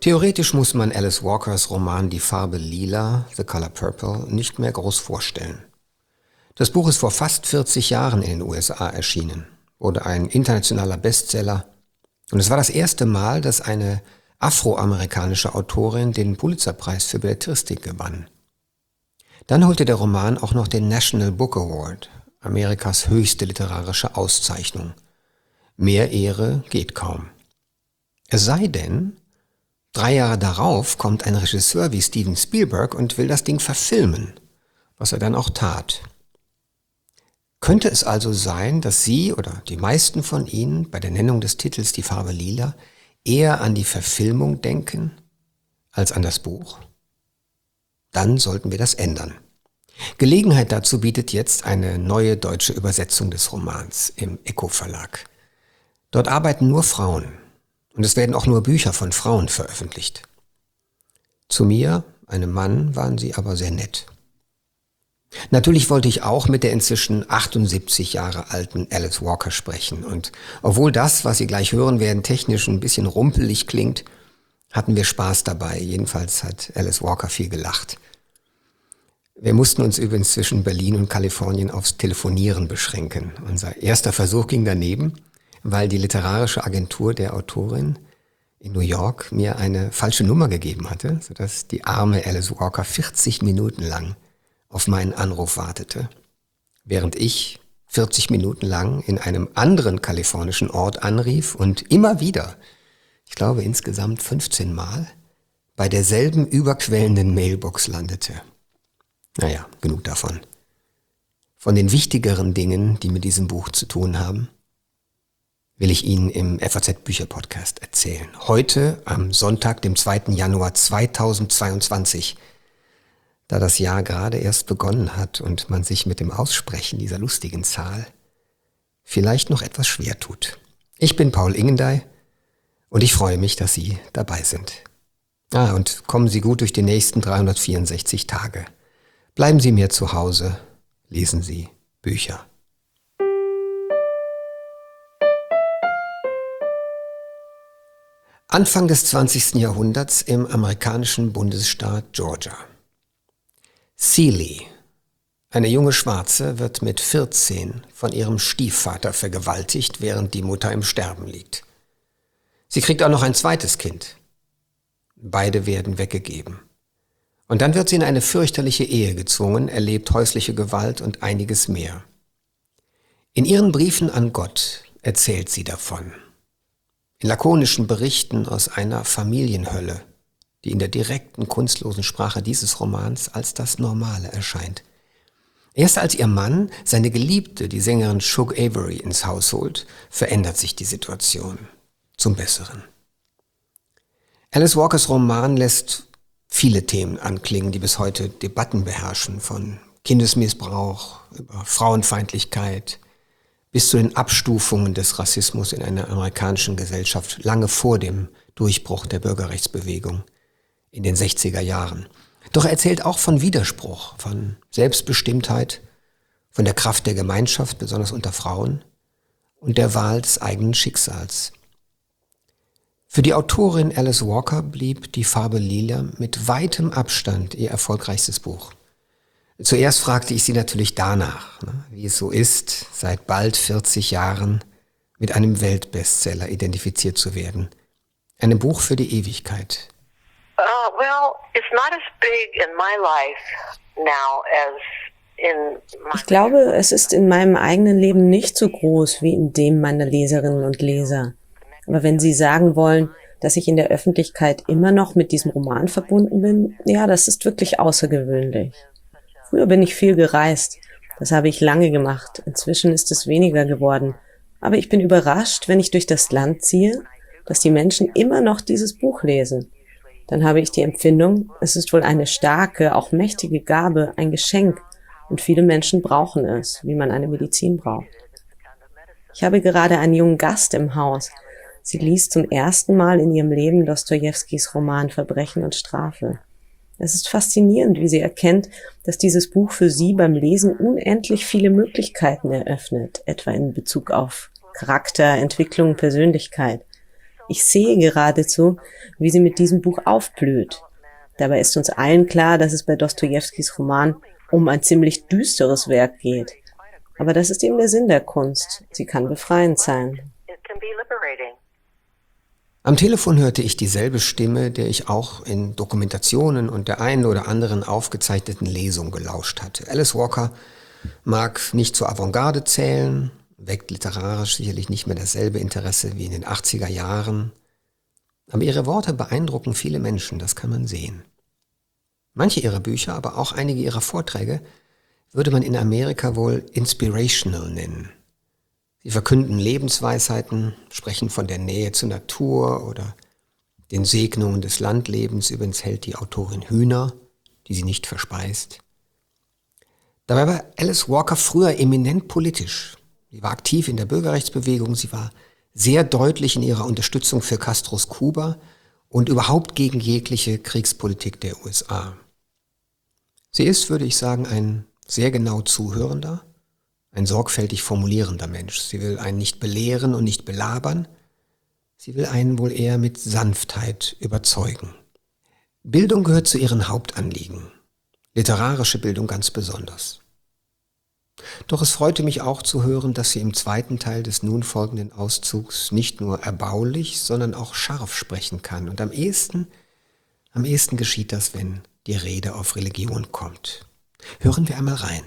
Theoretisch muss man Alice Walkers Roman Die Farbe Lila, The Color Purple, nicht mehr groß vorstellen. Das Buch ist vor fast 40 Jahren in den USA erschienen, wurde ein internationaler Bestseller und es war das erste Mal, dass eine afroamerikanische Autorin den Pulitzerpreis für Belletristik gewann. Dann holte der Roman auch noch den National Book Award, Amerikas höchste literarische Auszeichnung. Mehr Ehre geht kaum. Es sei denn, 3 Jahre darauf kommt ein Regisseur wie Steven Spielberg und will das Ding verfilmen, was er dann auch tat. Könnte es also sein, dass Sie oder die meisten von Ihnen bei der Nennung des Titels Die Farbe Lila eher an die Verfilmung denken als an das Buch? Dann sollten wir das ändern. Gelegenheit dazu bietet jetzt eine neue deutsche Übersetzung des Romans im Echo Verlag. Dort arbeiten nur Frauen und es werden auch nur Bücher von Frauen veröffentlicht. Zu mir, einem Mann, waren sie aber sehr nett. Natürlich wollte ich auch mit der inzwischen 78 Jahre alten Alice Walker sprechen und obwohl das, was Sie gleich hören werden, technisch ein bisschen rumpelig klingt, hatten wir Spaß dabei. Jedenfalls hat Alice Walker viel gelacht. Wir mussten uns übrigens zwischen Berlin und Kalifornien aufs Telefonieren beschränken. Unser erster Versuch ging daneben, weil die literarische Agentur der Autorin in New York mir eine falsche Nummer gegeben hatte, sodass die arme Alice Walker 40 Minuten lang auf meinen Anruf wartete, während ich 40 Minuten lang in einem anderen kalifornischen Ort anrief und immer wieder, ich glaube insgesamt 15 Mal, bei derselben überquellenden Mailbox landete. Naja, genug davon. Von den wichtigeren Dingen, die mit diesem Buch zu tun haben, will ich Ihnen im FAZ-Bücher-Podcast erzählen. Heute, am Sonntag, dem 2. Januar 2022, da das Jahr gerade erst begonnen hat und man sich mit dem Aussprechen dieser lustigen Zahl vielleicht noch etwas schwer tut. Ich bin Paul Ingendey und ich freue mich, dass Sie dabei sind. Und kommen Sie gut durch die nächsten 364 Tage. Bleiben Sie mir zu Hause, lesen Sie Bücher. Anfang des 20. Jahrhunderts im amerikanischen Bundesstaat Georgia. Celie, eine junge Schwarze, wird mit 14 von ihrem Stiefvater vergewaltigt, während die Mutter im Sterben liegt. Sie kriegt auch noch ein zweites Kind. Beide werden weggegeben. Und dann wird sie in eine fürchterliche Ehe gezwungen, erlebt häusliche Gewalt und einiges mehr. In ihren Briefen an Gott erzählt sie davon. In lakonischen Berichten aus einer Familienhölle, die in der direkten, kunstlosen Sprache dieses Romans als das Normale erscheint. Erst als ihr Mann seine Geliebte, die Sängerin Shug Avery, ins Haus holt, verändert sich die Situation zum Besseren. Alice Walkers Roman lässt viele Themen anklingen, die bis heute Debatten beherrschen, von Kindesmissbrauch über Frauenfeindlichkeit bis zu den Abstufungen des Rassismus in einer amerikanischen Gesellschaft lange vor dem Durchbruch der Bürgerrechtsbewegung in den 60er Jahren. Doch er erzählt auch von Widerspruch, von Selbstbestimmtheit, von der Kraft der Gemeinschaft, besonders unter Frauen, und der Wahl des eigenen Schicksals. Für die Autorin Alice Walker blieb Die Farbe Lila mit weitem Abstand ihr erfolgreichstes Buch. Zuerst fragte ich sie natürlich danach, wie es so ist, seit bald 40 Jahren mit einem Weltbestseller identifiziert zu werden. Einem Buch für die Ewigkeit. Ich glaube, es ist in meinem eigenen Leben nicht so groß wie in dem meiner Leserinnen und Leser. Aber wenn Sie sagen wollen, dass ich in der Öffentlichkeit immer noch mit diesem Roman verbunden bin, ja, das ist wirklich außergewöhnlich. Früher bin ich viel gereist. Das habe ich lange gemacht. Inzwischen ist es weniger geworden. Aber ich bin überrascht, wenn ich durch das Land ziehe, dass die Menschen immer noch dieses Buch lesen. Dann habe ich die Empfindung, es ist wohl eine starke, auch mächtige Gabe, ein Geschenk. Und viele Menschen brauchen es, wie man eine Medizin braucht. Ich habe gerade einen jungen Gast im Haus. Sie liest zum ersten Mal in ihrem Leben Dostojewskis Roman Verbrechen und Strafe. Es ist faszinierend, wie sie erkennt, dass dieses Buch für sie beim Lesen unendlich viele Möglichkeiten eröffnet, etwa in Bezug auf Charakter, Entwicklung, Persönlichkeit. Ich sehe geradezu, wie sie mit diesem Buch aufblüht. Dabei ist uns allen klar, dass es bei Dostojewskis Roman um ein ziemlich düsteres Werk geht. Aber das ist eben der Sinn der Kunst. Sie kann befreiend sein. Am Telefon hörte ich dieselbe Stimme, der ich auch in Dokumentationen und der einen oder anderen aufgezeichneten Lesung gelauscht hatte. Alice Walker mag nicht zur Avantgarde zählen, weckt literarisch sicherlich nicht mehr dasselbe Interesse wie in den 80er Jahren. Aber ihre Worte beeindrucken viele Menschen, das kann man sehen. Manche ihrer Bücher, aber auch einige ihrer Vorträge würde man in Amerika wohl inspirational nennen. Sie verkünden Lebensweisheiten, sprechen von der Nähe zur Natur oder den Segnungen des Landlebens. Übrigens hält die Autorin Hühner, die sie nicht verspeist. Dabei war Alice Walker früher eminent politisch. Sie war aktiv in der Bürgerrechtsbewegung, sie war sehr deutlich in ihrer Unterstützung für Castros Kuba und überhaupt gegen jegliche Kriegspolitik der USA. Sie ist, würde ich sagen, ein sehr genau zuhörender, ein sorgfältig formulierender Mensch. Sie will einen nicht belehren und nicht belabern. Sie will einen wohl eher mit Sanftheit überzeugen. Bildung gehört zu ihren Hauptanliegen. Literarische Bildung ganz besonders. Doch es freute mich auch zu hören, dass sie im zweiten Teil des nun folgenden Auszugs nicht nur erbaulich, sondern auch scharf sprechen kann. Und am ehesten geschieht das, wenn die Rede auf Religion kommt. Hören wir einmal rein.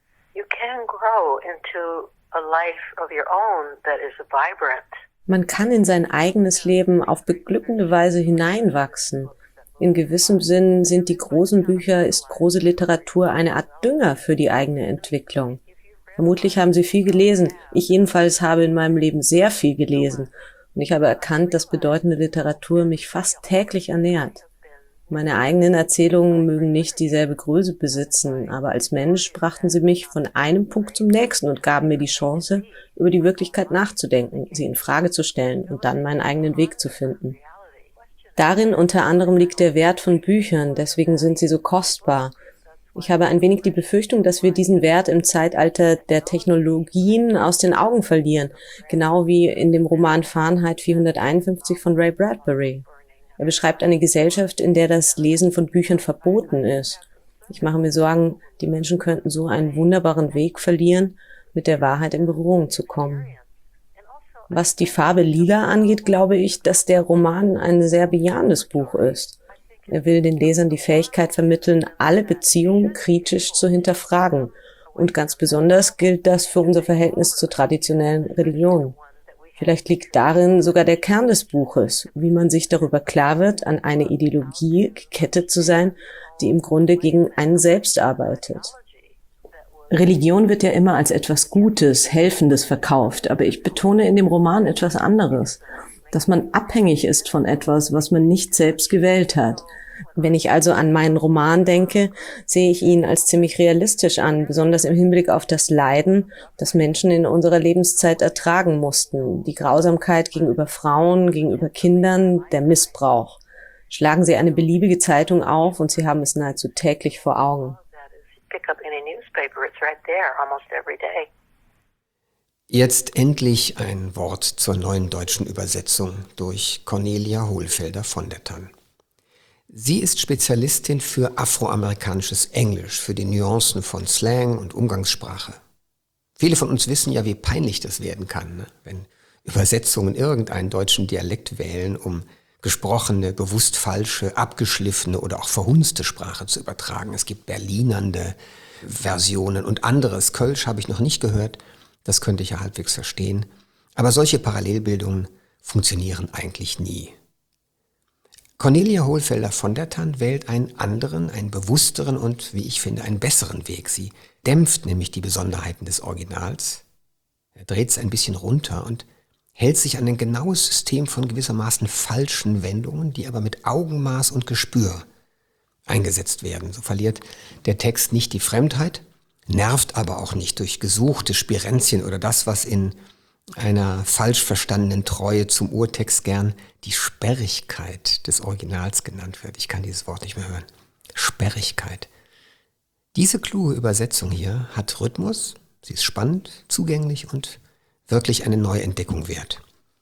Man kann in sein eigenes Leben auf beglückende Weise hineinwachsen. In gewissem Sinn sind die großen Bücher, ist große Literatur eine Art Dünger für die eigene Entwicklung. Vermutlich haben Sie viel gelesen. Ich jedenfalls habe in meinem Leben sehr viel gelesen. Und ich habe erkannt, dass bedeutende Literatur mich fast täglich ernährt. Meine eigenen Erzählungen mögen nicht dieselbe Größe besitzen, aber als Mensch brachten sie mich von einem Punkt zum nächsten und gaben mir die Chance, über die Wirklichkeit nachzudenken, sie in Frage zu stellen und dann meinen eigenen Weg zu finden. Darin unter anderem liegt der Wert von Büchern, deswegen sind sie so kostbar. Ich habe ein wenig die Befürchtung, dass wir diesen Wert im Zeitalter der Technologien aus den Augen verlieren, genau wie in dem Roman Fahrenheit 451 von Ray Bradbury. Er beschreibt eine Gesellschaft, in der das Lesen von Büchern verboten ist. Ich mache mir Sorgen, die Menschen könnten so einen wunderbaren Weg verlieren, mit der Wahrheit in Berührung zu kommen. Was die Farbe Lila angeht, glaube ich, dass der Roman ein sehr bejahendes Buch ist. Er will den Lesern die Fähigkeit vermitteln, alle Beziehungen kritisch zu hinterfragen. Und ganz besonders gilt das für unser Verhältnis zur traditionellen Religion. Vielleicht liegt darin sogar der Kern des Buches, wie man sich darüber klar wird, an eine Ideologie gekettet zu sein, die im Grunde gegen einen selbst arbeitet. Religion wird ja immer als etwas Gutes, Helfendes verkauft, aber ich betone in dem Roman etwas anderes, dass man abhängig ist von etwas, was man nicht selbst gewählt hat. Wenn ich also an meinen Roman denke, sehe ich ihn als ziemlich realistisch an, besonders im Hinblick auf das Leiden, das Menschen in unserer Lebenszeit ertragen mussten, die Grausamkeit gegenüber Frauen, gegenüber Kindern, der Missbrauch. Schlagen Sie eine beliebige Zeitung auf und Sie haben es nahezu täglich vor Augen. Jetzt endlich ein Wort zur neuen deutschen Übersetzung durch Cornelia Hohlfelder von der Tann. Sie ist Spezialistin für afroamerikanisches Englisch, für die Nuancen von Slang und Umgangssprache. Viele von uns wissen ja, wie peinlich das werden kann, ne? Wenn Übersetzungen irgendeinen deutschen Dialekt wählen, um gesprochene, bewusst falsche, abgeschliffene oder auch verhunzte Sprache zu übertragen. Es gibt berlinernde Versionen und anderes. Kölsch habe ich noch nicht gehört, das könnte ich ja halbwegs verstehen. Aber solche Parallelbildungen funktionieren eigentlich nie. Cornelia Hohlfelder von der Tann wählt einen anderen, einen bewussteren und, wie ich finde, einen besseren Weg. Sie dämpft nämlich die Besonderheiten des Originals, er dreht es ein bisschen runter und hält sich an ein genaues System von gewissermaßen falschen Wendungen, die aber mit Augenmaß und Gespür eingesetzt werden. So verliert der Text nicht die Fremdheit, nervt aber auch nicht durch gesuchte Spirenzchen oder das, was in einer falsch verstandenen Treue zum Urtext gern die Sperrigkeit des Originals genannt wird. Ich kann dieses Wort nicht mehr hören. Sperrigkeit. Diese kluge Übersetzung hier hat Rhythmus, sie ist spannend, zugänglich und wirklich eine neue Entdeckung wert.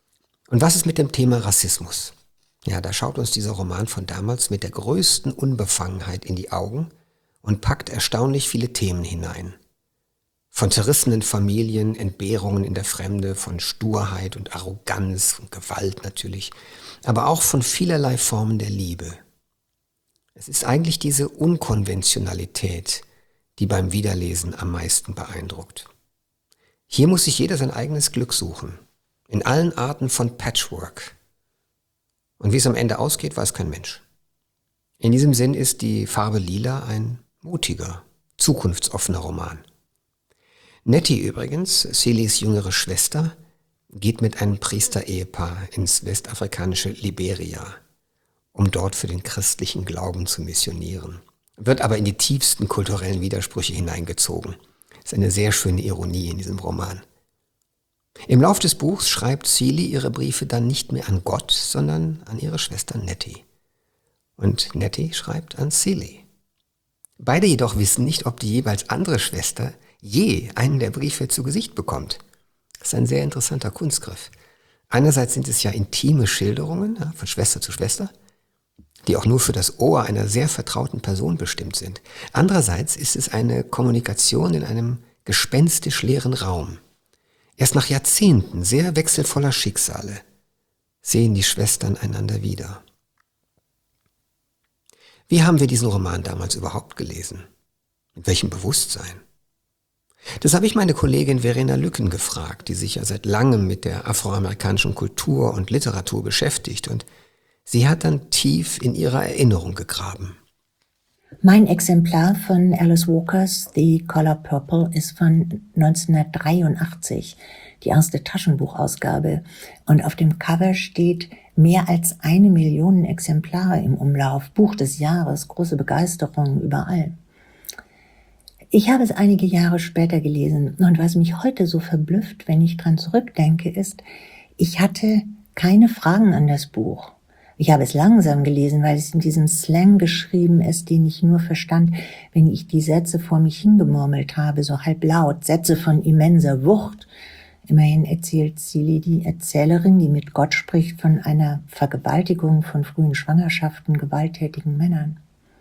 Und was ist mit dem Thema Rassismus? Ja, da schaut uns dieser Roman von damals mit der größten Unbefangenheit in die Augen und packt erstaunlich viele Themen hinein. Von zerrissenen Familien, Entbehrungen in der Fremde, von Sturheit und Arroganz und Gewalt natürlich, aber auch von vielerlei Formen der Liebe. Es ist eigentlich diese Unkonventionalität, die beim Wiederlesen am meisten beeindruckt. Hier muss sich jeder sein eigenes Glück suchen, in allen Arten von Patchwork. Und wie es am Ende ausgeht, weiß kein Mensch. In diesem Sinn ist die Farbe Lila ein mutiger, zukunftsoffener Roman. Nettie übrigens, Celys jüngere Schwester, geht mit einem Priester-Ehepaar ins westafrikanische Liberia, um dort für den christlichen Glauben zu missionieren, wird aber in die tiefsten kulturellen Widersprüche hineingezogen. Das ist eine sehr schöne Ironie in diesem Roman. Im Lauf des Buchs schreibt Cely ihre Briefe dann nicht mehr an Gott, sondern an ihre Schwester Nettie. Und Nettie schreibt an Cely. Beide jedoch wissen nicht, ob die jeweils andere Schwester je einen der Briefe zu Gesicht bekommt. Das ist ein sehr interessanter Kunstgriff. Einerseits sind es ja intime Schilderungen, von Schwester zu Schwester, die auch nur für das Ohr einer sehr vertrauten Person bestimmt sind. Andererseits ist es eine Kommunikation in einem gespenstisch leeren Raum. Erst nach Jahrzehnten sehr wechselvoller Schicksale sehen die Schwestern einander wieder. Wie haben wir diesen Roman damals überhaupt gelesen? Mit welchem Bewusstsein? Das habe ich meine Kollegin Verena Lücken gefragt, die sich ja seit langem mit der afroamerikanischen Kultur und Literatur beschäftigt, und sie hat dann tief in ihrer Erinnerung gegraben. Mein Exemplar von Alice Walkers The Color Purple ist von 1983, die erste Taschenbuchausgabe. Und auf dem Cover steht mehr als 1 Million Exemplare im Umlauf, Buch des Jahres, große Begeisterung überall. Ich habe es einige Jahre später gelesen, und was mich heute so verblüfft, wenn ich dran zurückdenke, ist, ich hatte keine Fragen an das Buch. Ich habe es langsam gelesen, weil es in diesem Slang geschrieben ist, den ich nur verstand, wenn ich die Sätze vor mich hingemurmelt habe, so halblaut, Sätze von immenser Wucht. Immerhin erzählt Cely, die Erzählerin, die mit Gott spricht, von einer Vergewaltigung von frühen Schwangerschaften gewalttätigen Männern.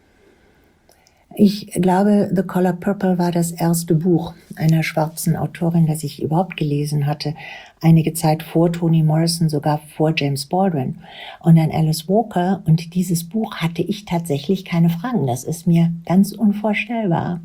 Ich glaube, The Color Purple war das erste Buch einer schwarzen Autorin, das ich überhaupt gelesen hatte. Einige Zeit vor Toni Morrison, sogar vor James Baldwin. Und an Alice Walker und dieses Buch hatte ich tatsächlich keine Fragen. Das ist mir ganz unvorstellbar.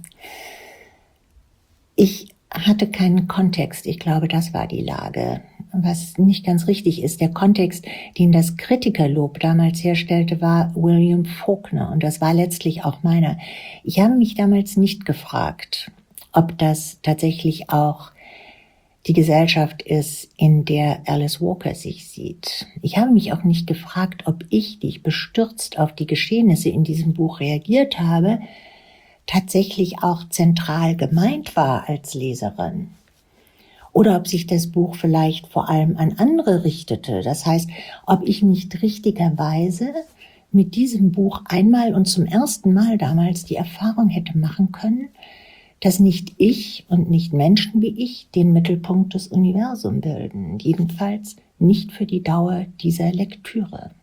Ich hatte keinen Kontext. Ich glaube, das war die Lage. Was nicht ganz richtig ist, der Kontext, den das Kritikerlob damals herstellte, war William Faulkner. Und das war letztlich auch meiner. Ich habe mich damals nicht gefragt, ob das tatsächlich auch die Gesellschaft ist, in der Alice Walker sich sieht. Ich habe mich auch nicht gefragt, ob ich, die ich bestürzt auf die Geschehnisse in diesem Buch reagiert habe, tatsächlich auch zentral gemeint war als Leserin. Oder ob sich das Buch vielleicht vor allem an andere richtete. Das heißt, ob ich nicht richtigerweise mit diesem Buch einmal und zum ersten Mal damals die Erfahrung hätte machen können, dass nicht ich und nicht Menschen wie ich den Mittelpunkt des Universums bilden. Jedenfalls nicht für die Dauer dieser Lektüre.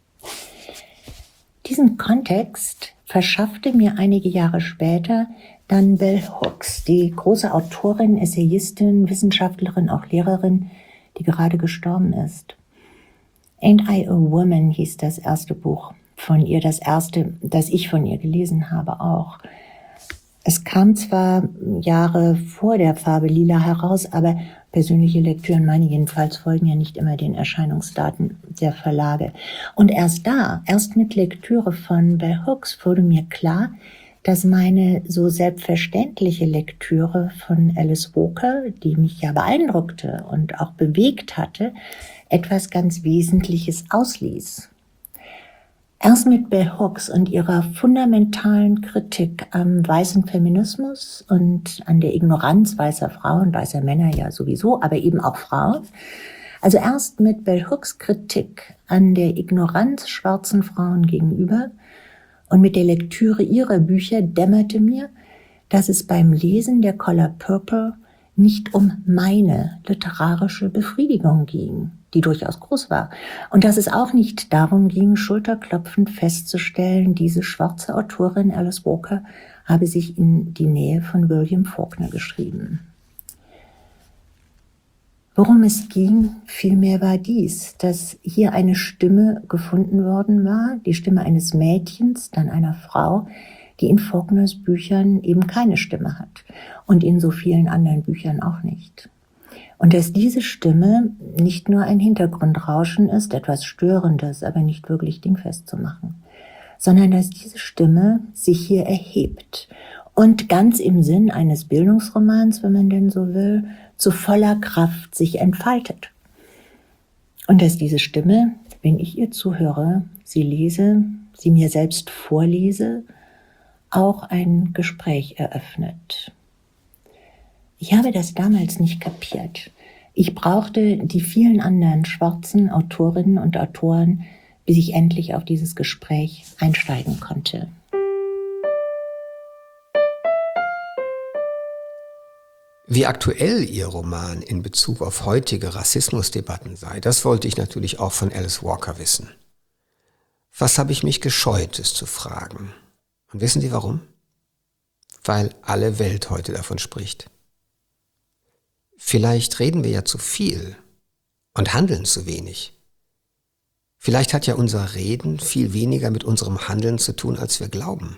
Diesen Kontext verschaffte mir einige Jahre später dann Bell Hooks, die große Autorin, Essayistin, Wissenschaftlerin, auch Lehrerin, die gerade gestorben ist. Ain't I a Woman hieß das erste Buch von ihr, das erste, das ich von ihr gelesen habe auch. Es kam zwar Jahre vor der Farbe Lila heraus, aber persönliche Lektüren, meine jedenfalls, folgen ja nicht immer den Erscheinungsdaten der Verlage. Und erst mit Lektüre von Bell Hooks wurde mir klar, dass meine so selbstverständliche Lektüre von Alice Walker, die mich ja beeindruckte und auch bewegt hatte, etwas ganz Wesentliches ausließ. Erst mit Bell Hooks und ihrer fundamentalen Kritik am weißen Feminismus und an der Ignoranz weißer Frauen, weißer Männer ja sowieso, aber eben auch Frauen. Also erst mit Bell Hooks Kritik an der Ignoranz schwarzen Frauen gegenüber und mit der Lektüre ihrer Bücher dämmerte mir, dass es beim Lesen der Color Purple nicht um meine literarische Befriedigung ging. die durchaus groß war. Und dass es auch nicht darum ging, schulterklopfend festzustellen, diese schwarze Autorin Alice Walker habe sich in die Nähe von William Faulkner geschrieben. Worum es ging, vielmehr war dies, dass hier eine Stimme gefunden worden war, die Stimme eines Mädchens, dann einer Frau, die in Faulkners Büchern eben keine Stimme hat und in so vielen anderen Büchern auch nicht. Und dass diese Stimme nicht nur ein Hintergrundrauschen ist, etwas Störendes, aber nicht wirklich dingfest zu machen, sondern dass diese Stimme sich hier erhebt und ganz im Sinn eines Bildungsromans, wenn man denn so will, zu voller Kraft sich entfaltet. Und dass diese Stimme, wenn ich ihr zuhöre, sie lese, sie mir selbst vorlese, auch ein Gespräch eröffnet. Ich habe das damals nicht kapiert. Ich brauchte die vielen anderen schwarzen Autorinnen und Autoren, bis ich endlich auf dieses Gespräch einsteigen konnte. Wie aktuell Ihr Roman in Bezug auf heutige Rassismusdebatten sei, das wollte ich natürlich auch von Alice Walker wissen. Was habe ich mich gescheut, es zu fragen? Und wissen Sie warum? Weil alle Welt heute davon spricht. Vielleicht reden wir ja zu viel und handeln zu wenig. Vielleicht hat ja unser Reden viel weniger mit unserem Handeln zu tun, als wir glauben.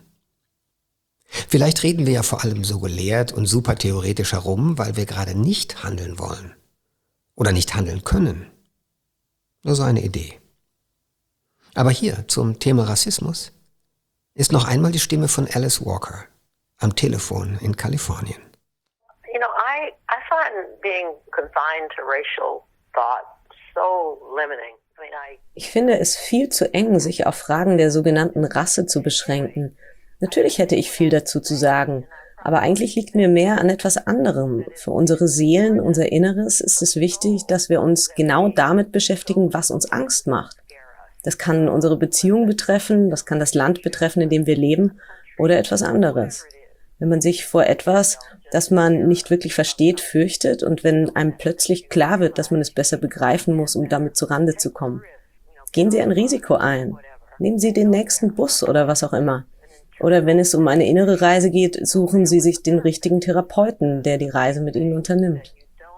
Vielleicht reden wir ja vor allem so gelehrt und super theoretisch herum, weil wir gerade nicht handeln wollen oder nicht handeln können. Nur so eine Idee. Aber hier zum Thema Rassismus ist noch einmal die Stimme von Alice Walker am Telefon in Kalifornien. You know, I find being confined to racial thought so limiting. Ich finde es viel zu eng, sich auf Fragen der sogenannten Rasse zu beschränken. Natürlich hätte ich viel dazu zu sagen, aber eigentlich liegt mir mehr an etwas anderem. Für unsere Seelen, unser Inneres ist es wichtig, dass wir uns genau damit beschäftigen, was uns Angst macht. Das kann unsere Beziehung betreffen, das kann das Land betreffen, in dem wir leben, oder etwas anderes. Wenn man sich vor etwas, das man nicht wirklich versteht, fürchtet und wenn einem plötzlich klar wird, dass man es besser begreifen muss, um damit zu Rande zu kommen. Gehen Sie ein Risiko ein. Nehmen Sie den nächsten Bus oder was auch immer. Oder wenn es um eine innere Reise geht, suchen Sie sich den richtigen Therapeuten, der die Reise mit Ihnen unternimmt.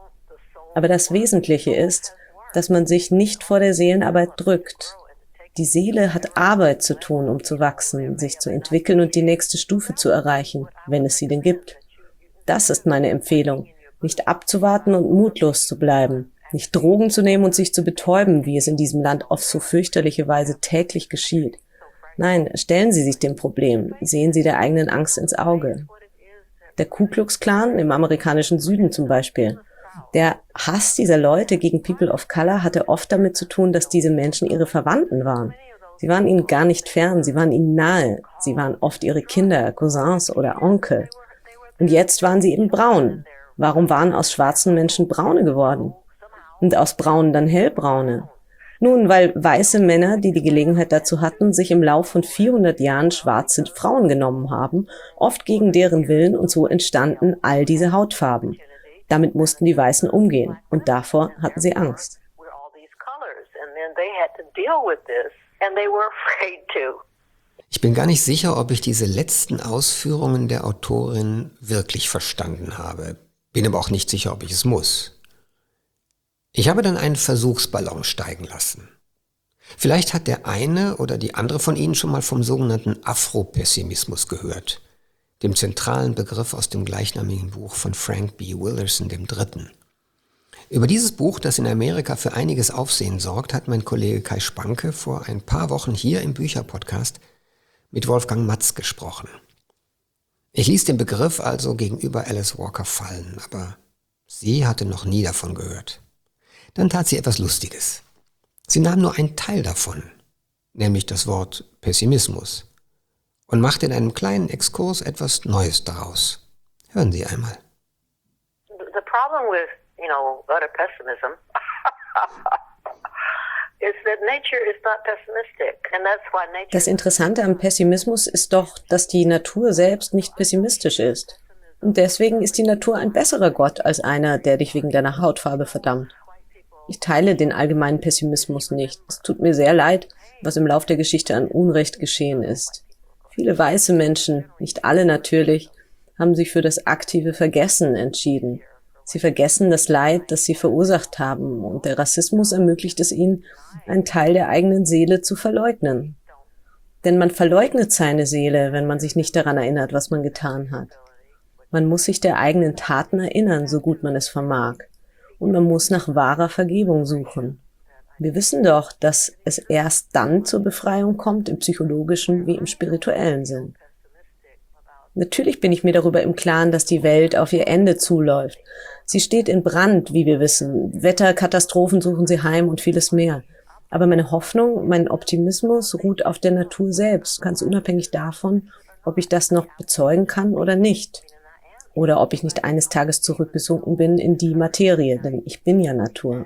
Aber das Wesentliche ist, dass man sich nicht vor der Seelenarbeit drückt. Die Seele hat Arbeit zu tun, um zu wachsen, sich zu entwickeln und die nächste Stufe zu erreichen, wenn es sie denn gibt. Das ist meine Empfehlung, nicht abzuwarten und mutlos zu bleiben, nicht Drogen zu nehmen und sich zu betäuben, wie es in diesem Land auf so fürchterliche Weise täglich geschieht. Nein, stellen Sie sich dem Problem, sehen Sie der eigenen Angst ins Auge. Der Ku Klux Klan im amerikanischen Süden zum Beispiel. Der Hass dieser Leute gegen People of Color hatte oft damit zu tun, dass diese Menschen ihre Verwandten waren. Sie waren ihnen gar nicht fern, sie waren ihnen nahe. Sie waren oft ihre Kinder, Cousins oder Onkel. Und jetzt waren sie eben braun. Warum waren aus schwarzen Menschen Braune geworden? Und aus Braunen dann Hellbraune? Nun, weil weiße Männer, die die Gelegenheit dazu hatten, sich im Lauf von 400 Jahren schwarze Frauen genommen haben, oft gegen deren Willen, und so entstanden all diese Hautfarben. Damit mussten die Weißen umgehen und davor hatten sie Angst. Ich bin gar nicht sicher, ob ich diese letzten Ausführungen der Autorin wirklich verstanden habe. Bin aber auch nicht sicher, ob ich es muss. Ich habe dann einen Versuchsballon steigen lassen. Vielleicht hat der eine oder die andere von Ihnen schon mal vom sogenannten Afropessimismus gehört, dem zentralen Begriff aus dem gleichnamigen Buch von Frank B. Wilderson III. Über dieses Buch, das in Amerika für einiges Aufsehen sorgt, hat mein Kollege Kai Spanke vor ein paar Wochen hier im Bücherpodcast mit Wolfgang Matz gesprochen. Ich ließ den Begriff also gegenüber Alice Walker fallen, aber sie hatte noch nie davon gehört. Dann tat sie etwas Lustiges. Sie nahm nur einen Teil davon, nämlich das Wort Pessimismus, und machte in einem kleinen Exkurs etwas Neues daraus. Hören Sie einmal. The problem with, utter pessimism is that nature is not pessimistic, and that's why nature. Das Interessante am Pessimismus ist doch, dass die Natur selbst nicht pessimistisch ist. Und deswegen ist die Natur ein besserer Gott als einer, der dich wegen deiner Hautfarbe verdammt. Ich teile den allgemeinen Pessimismus nicht. Es tut mir sehr leid, was im Lauf der Geschichte an Unrecht geschehen ist. Viele weiße Menschen, nicht alle natürlich, haben sich für das aktive Vergessen entschieden. Sie vergessen das Leid, das sie verursacht haben, und der Rassismus ermöglicht es ihnen, einen Teil der eigenen Seele zu verleugnen. Denn man verleugnet seine Seele, wenn man sich nicht daran erinnert, was man getan hat. Man muss sich der eigenen Taten erinnern, so gut man es vermag. Und man muss nach wahrer Vergebung suchen. Wir wissen doch, dass es erst dann zur Befreiung kommt, im psychologischen wie im spirituellen Sinn. Natürlich bin ich mir darüber im Klaren, dass die Welt auf ihr Ende zuläuft. Sie steht in Brand, wie wir wissen. Wetterkatastrophen suchen sie heim und vieles mehr. Aber meine Hoffnung, mein Optimismus ruht auf der Natur selbst, ganz unabhängig davon, ob ich das noch bezeugen kann oder nicht. Oder ob ich nicht eines Tages zurückgesunken bin in die Materie, denn ich bin ja Natur.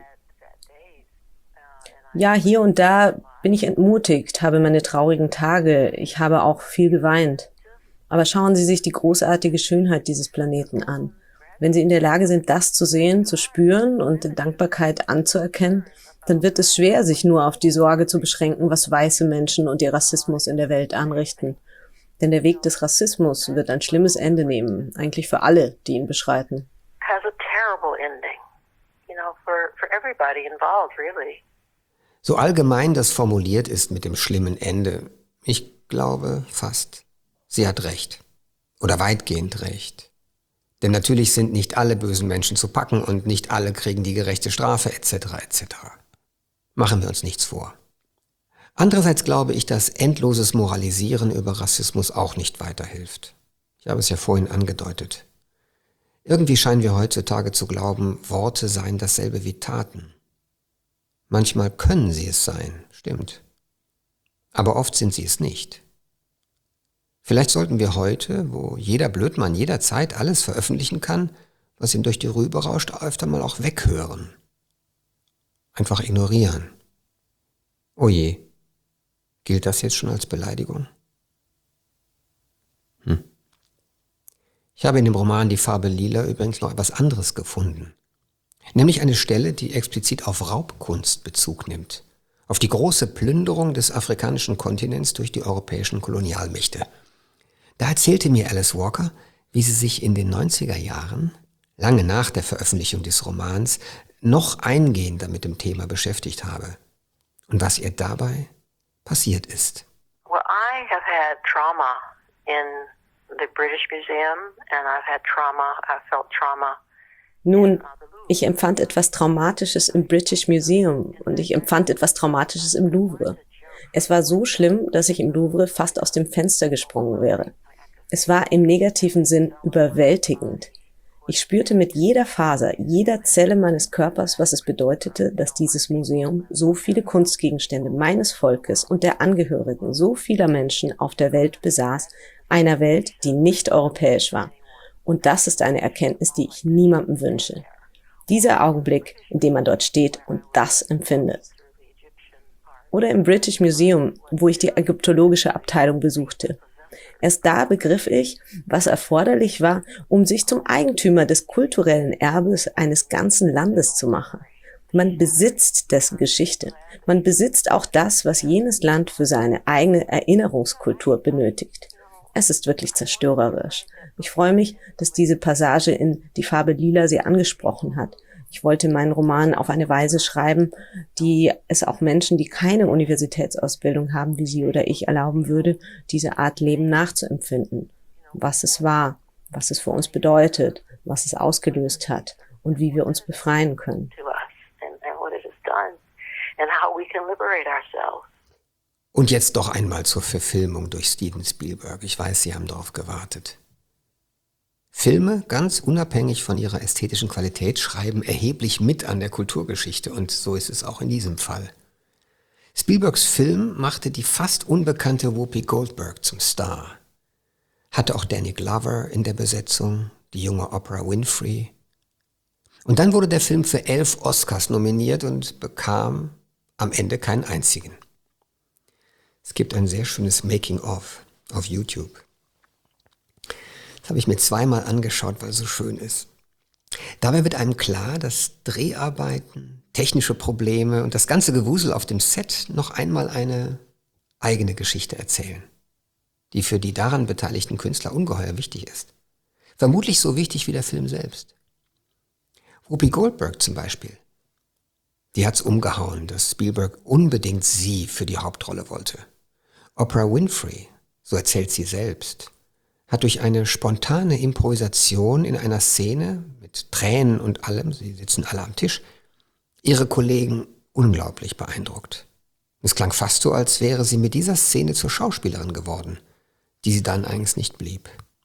Ja, hier und da bin ich entmutigt, habe meine traurigen Tage, ich habe auch viel geweint. Aber schauen Sie sich die großartige Schönheit dieses Planeten an. Wenn Sie in der Lage sind, das zu sehen, zu spüren und in Dankbarkeit anzuerkennen, dann wird es schwer, sich nur auf die Sorge zu beschränken, was weiße Menschen und ihr Rassismus in der Welt anrichten. Denn der Weg des Rassismus wird ein schlimmes Ende nehmen, eigentlich für alle, die ihn beschreiten. Has a terrible ending, for everybody involved, really. So allgemein das formuliert ist mit dem schlimmen Ende, ich glaube fast, sie hat recht. Oder weitgehend recht. Denn natürlich sind nicht alle bösen Menschen zu packen und nicht alle kriegen die gerechte Strafe etc. etc. Machen wir uns nichts vor. Andererseits glaube ich, dass endloses Moralisieren über Rassismus auch nicht weiterhilft. Ich habe es ja vorhin angedeutet. Irgendwie scheinen wir heutzutage zu glauben, Worte seien dasselbe wie Taten. Manchmal können sie es sein, stimmt. Aber oft sind sie es nicht. Vielleicht sollten wir heute, wo jeder Blödmann jederzeit alles veröffentlichen kann, was ihm durch die Rübe rauscht, öfter mal auch weghören. Einfach ignorieren. Oh je. Gilt das jetzt schon als Beleidigung? Ich habe in dem Roman Die Farbe Lila übrigens noch etwas anderes gefunden. Nämlich eine Stelle, die explizit auf Raubkunst Bezug nimmt. Auf die große Plünderung des afrikanischen Kontinents durch die europäischen Kolonialmächte. Da erzählte mir Alice Walker, wie sie sich in den 90er Jahren, lange nach der Veröffentlichung des Romans, noch eingehender mit dem Thema beschäftigt habe. Und was ihr dabei passiert ist. Well, I have had trauma in the British Museum and I felt trauma. Nun, ich empfand etwas Traumatisches im British Museum und ich empfand etwas Traumatisches im Louvre. Es war so schlimm, dass ich im Louvre fast aus dem Fenster gesprungen wäre. Es war im negativen Sinn überwältigend. Ich spürte mit jeder Faser, jeder Zelle meines Körpers, was es bedeutete, dass dieses Museum so viele Kunstgegenstände meines Volkes und der Angehörigen so vieler Menschen auf der Welt besaß, einer Welt, die nicht europäisch war. Und das ist eine Erkenntnis, die ich niemandem wünsche. Dieser Augenblick, in dem man dort steht und das empfindet. Oder im British Museum, wo ich die ägyptologische Abteilung besuchte. Erst da begriff ich, was erforderlich war, um sich zum Eigentümer des kulturellen Erbes eines ganzen Landes zu machen. Man besitzt dessen Geschichte. Man besitzt auch das, was jenes Land für seine eigene Erinnerungskultur benötigt. Es ist wirklich zerstörerisch. Ich freue mich, dass diese Passage in Die Farbe Lila sie angesprochen hat. Ich wollte meinen Roman auf eine Weise schreiben, die es auch Menschen, die keine Universitätsausbildung haben, wie Sie oder ich, erlauben würde, diese Art Leben nachzuempfinden. Was es war, was es für uns bedeutet, was es ausgelöst hat und wie wir uns befreien können. Und jetzt doch einmal zur Verfilmung durch Steven Spielberg. Ich weiß, Sie haben darauf gewartet. Filme, ganz unabhängig von ihrer ästhetischen Qualität, schreiben erheblich mit an der Kulturgeschichte und so ist es auch in diesem Fall. Spielbergs Film machte die fast unbekannte Whoopi Goldberg zum Star. Hatte auch Danny Glover in der Besetzung, die junge Oprah Winfrey. Und dann wurde der Film für 11 Oscars nominiert und bekam am Ende keinen einzigen. Es gibt ein sehr schönes Making-of auf YouTube. Das habe ich mir zweimal angeschaut, weil es so schön ist. Dabei wird einem klar, dass Dreharbeiten, technische Probleme und das ganze Gewusel auf dem Set noch einmal eine eigene Geschichte erzählen, die für die daran beteiligten Künstler ungeheuer wichtig ist. Vermutlich so wichtig wie der Film selbst. Whoopi Goldberg zum Beispiel. Die hat's umgehauen, dass Spielberg unbedingt sie für die Hauptrolle wollte. Oprah Winfrey, so erzählt sie selbst, hat durch eine spontane Improvisation in einer Szene mit Tränen und allem, sie sitzen alle am Tisch, ihre Kollegen unglaublich beeindruckt. Es klang fast so, als wäre sie mit dieser Szene zur Schauspielerin geworden, die sie dann eigentlich nicht blieb.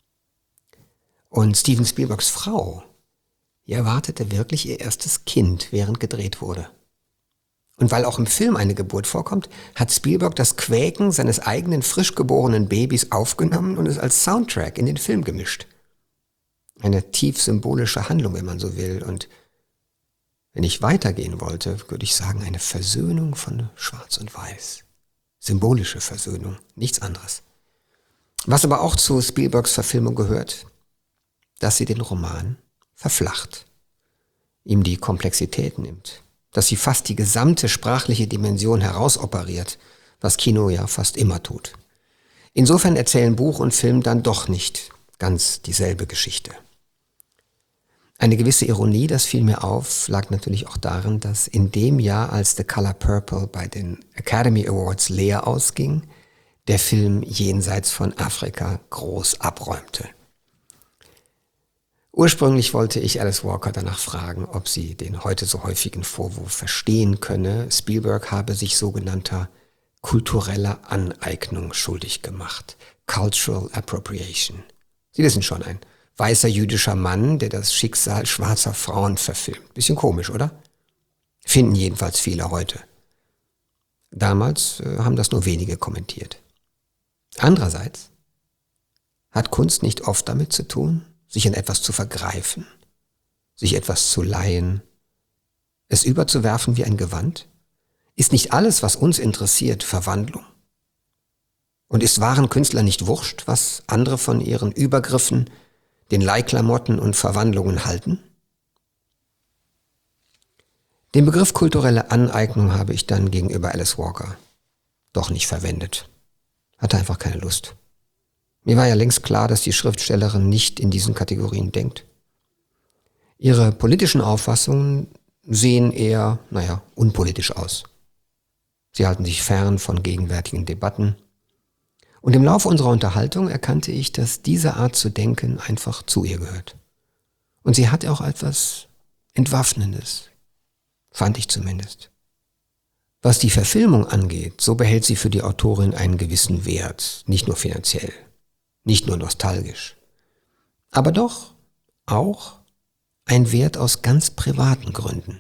Und Steven Spielbergs Frau, die erwartete wirklich ihr erstes Kind, während gedreht wurde. Und weil auch im Film eine Geburt vorkommt, hat Spielberg das Quäken seines eigenen frisch geborenen Babys aufgenommen und es als Soundtrack in den Film gemischt. Eine tief symbolische Handlung, wenn man so will. Und wenn ich weitergehen wollte, würde ich sagen, eine Versöhnung von Schwarz und Weiß. Symbolische Versöhnung, nichts anderes. Was aber auch zu Spielbergs Verfilmung gehört, dass sie den Roman verflacht, ihm die Komplexität nimmt, dass sie fast die gesamte sprachliche Dimension herausoperiert, was Kino ja fast immer tut. Insofern erzählen Buch und Film dann doch nicht ganz dieselbe Geschichte. Eine gewisse Ironie, das fiel mir auf, lag natürlich auch darin, dass in dem Jahr, als The Color Purple bei den Academy Awards leer ausging, der Film Jenseits von Afrika groß abräumte. Ursprünglich wollte ich Alice Walker danach fragen, ob sie den heute so häufigen Vorwurf verstehen könne, Spielberg habe sich sogenannter kultureller Aneignung schuldig gemacht. Cultural Appropriation. Sie wissen schon, ein weißer jüdischer Mann, der das Schicksal schwarzer Frauen verfilmt. Bisschen komisch, oder? Finden jedenfalls viele heute. Damals haben das nur wenige kommentiert. Andererseits hat Kunst nicht oft damit zu tun, sich in etwas zu vergreifen, sich etwas zu leihen, es überzuwerfen wie ein Gewand? Ist nicht alles, was uns interessiert, Verwandlung? Und ist wahren Künstlern nicht wurscht, was andere von ihren Übergriffen, den Leihklamotten und Verwandlungen halten? Den Begriff kulturelle Aneignung habe ich dann gegenüber Alice Walker doch nicht verwendet. Hatte einfach keine Lust. Mir war ja längst klar, dass die Schriftstellerin nicht in diesen Kategorien denkt. Ihre politischen Auffassungen sehen eher, unpolitisch aus. Sie halten sich fern von gegenwärtigen Debatten. Und im Laufe unserer Unterhaltung erkannte ich, dass diese Art zu denken einfach zu ihr gehört. Und sie hat auch etwas Entwaffnendes, fand ich zumindest. Was die Verfilmung angeht, so behält sie für die Autorin einen gewissen Wert, nicht nur finanziell. Nicht nur nostalgisch, aber doch auch ein Wert aus ganz privaten Gründen.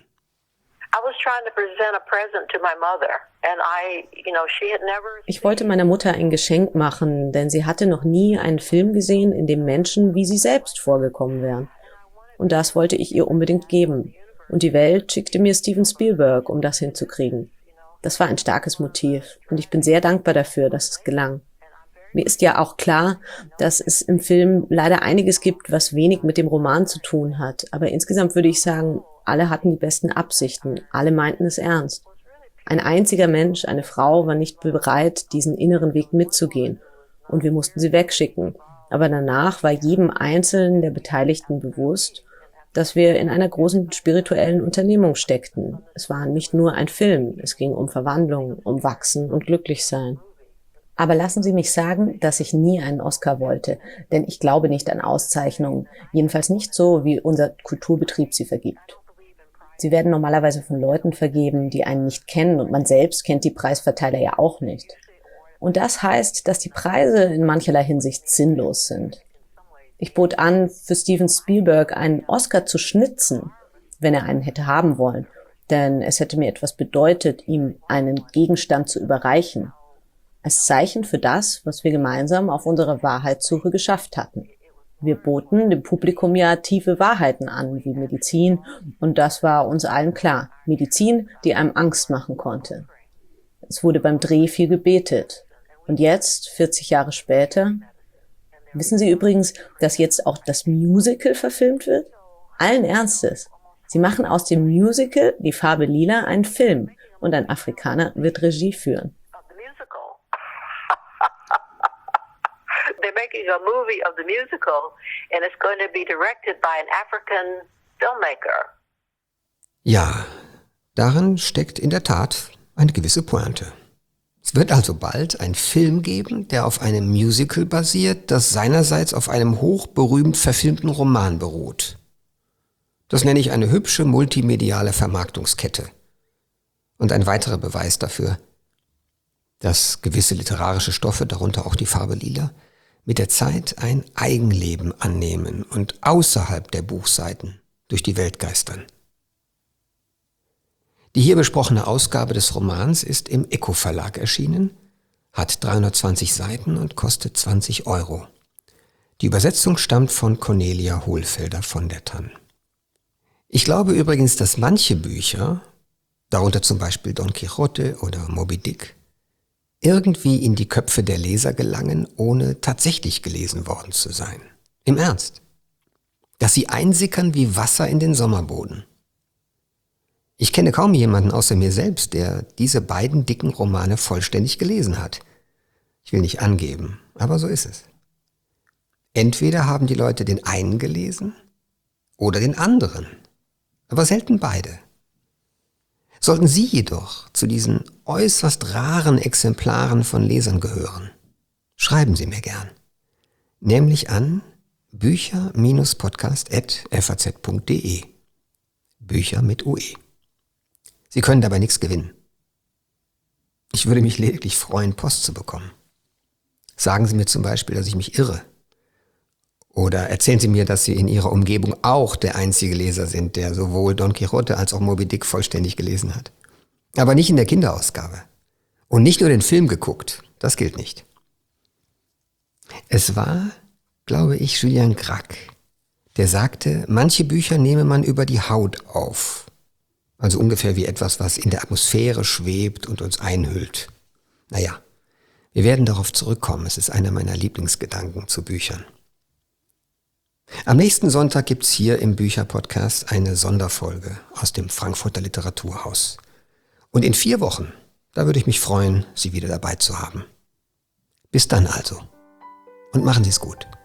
Ich wollte meiner Mutter ein Geschenk machen, denn sie hatte noch nie einen Film gesehen, in dem Menschen wie sie selbst vorgekommen wären. Und das wollte ich ihr unbedingt geben. Und die Welt schickte mir Steven Spielberg, um das hinzukriegen. Das war ein starkes Motiv und ich bin sehr dankbar dafür, dass es gelang. Mir ist ja auch klar, dass es im Film leider einiges gibt, was wenig mit dem Roman zu tun hat. Aber insgesamt würde ich sagen, alle hatten die besten Absichten. Alle meinten es ernst. Ein einziger Mensch, eine Frau, war nicht bereit, diesen inneren Weg mitzugehen. Und wir mussten sie wegschicken. Aber danach war jedem Einzelnen der Beteiligten bewusst, dass wir in einer großen spirituellen Unternehmung steckten. Es war nicht nur ein Film. Es ging um Verwandlung, um Wachsen und Glücklichsein. Aber lassen Sie mich sagen, dass ich nie einen Oscar wollte, denn ich glaube nicht an Auszeichnungen, jedenfalls nicht so, wie unser Kulturbetrieb sie vergibt. Sie werden normalerweise von Leuten vergeben, die einen nicht kennen und man selbst kennt die Preisverteiler ja auch nicht. Und das heißt, dass die Preise in mancherlei Hinsicht sinnlos sind. Ich bot an, für Steven Spielberg einen Oscar zu schnitzen, wenn er einen hätte haben wollen, denn es hätte mir etwas bedeutet, ihm einen Gegenstand zu überreichen. Als Zeichen für das, was wir gemeinsam auf unserer Wahrheitssuche geschafft hatten. Wir boten dem Publikum ja tiefe Wahrheiten an, wie Medizin, und das war uns allen klar. Medizin, die einem Angst machen konnte. Es wurde beim Dreh viel gebetet. Und jetzt, 40 Jahre später, wissen Sie übrigens, dass jetzt auch das Musical verfilmt wird? Allen Ernstes. Sie machen aus dem Musical Die Farbe Lila einen Film und ein Afrikaner wird Regie führen. They're making a movie of the musical and it's going to be directed by an African filmmaker. Ja, darin steckt in der Tat eine gewisse Pointe. Es wird also bald einen Film geben, der auf einem Musical basiert, das seinerseits auf einem hochberühmt verfilmten Roman beruht. Das nenne ich eine hübsche multimediale Vermarktungskette. Und ein weiterer Beweis dafür, dass gewisse literarische Stoffe, darunter auch die Farbe Lila, mit der Zeit ein Eigenleben annehmen und außerhalb der Buchseiten durch die Welt geistern. Die hier besprochene Ausgabe des Romans ist im Eco Verlag erschienen, hat 320 Seiten und kostet 20 €. Die Übersetzung stammt von Cornelia Hohlfelder von der Tann. Ich glaube übrigens, dass manche Bücher, darunter zum Beispiel Don Quixote oder Moby Dick, irgendwie in die Köpfe der Leser gelangen, ohne tatsächlich gelesen worden zu sein. Im Ernst. Dass sie einsickern wie Wasser in den Sommerboden. Ich kenne kaum jemanden außer mir selbst, der diese beiden dicken Romane vollständig gelesen hat. Ich will nicht angeben, aber so ist es. Entweder haben die Leute den einen gelesen oder den anderen, aber selten beide. Sollten Sie jedoch zu diesen äußerst raren Exemplaren von Lesern gehören, schreiben Sie mir gern. Nämlich an bücher-podcast@faz.de. Bücher mit UE. Sie können dabei nichts gewinnen. Ich würde mich lediglich freuen, Post zu bekommen. Sagen Sie mir zum Beispiel, dass ich mich irre. Oder erzählen Sie mir, dass Sie in Ihrer Umgebung auch der einzige Leser sind, der sowohl Don Quixote als auch Moby Dick vollständig gelesen hat. Aber nicht in der Kinderausgabe. Und nicht nur den Film geguckt. Das gilt nicht. Es war, glaube ich, Julien Gracq, der sagte, manche Bücher nehme man über die Haut auf. Also ungefähr wie etwas, was in der Atmosphäre schwebt und uns einhüllt. Naja, wir werden darauf zurückkommen. Es ist einer meiner Lieblingsgedanken zu Büchern. Am nächsten Sonntag gibt's hier im Bücherpodcast eine Sonderfolge aus dem Frankfurter Literaturhaus. Und in 4 Wochen, da würde ich mich freuen, Sie wieder dabei zu haben. Bis dann also. Und machen Sie es gut.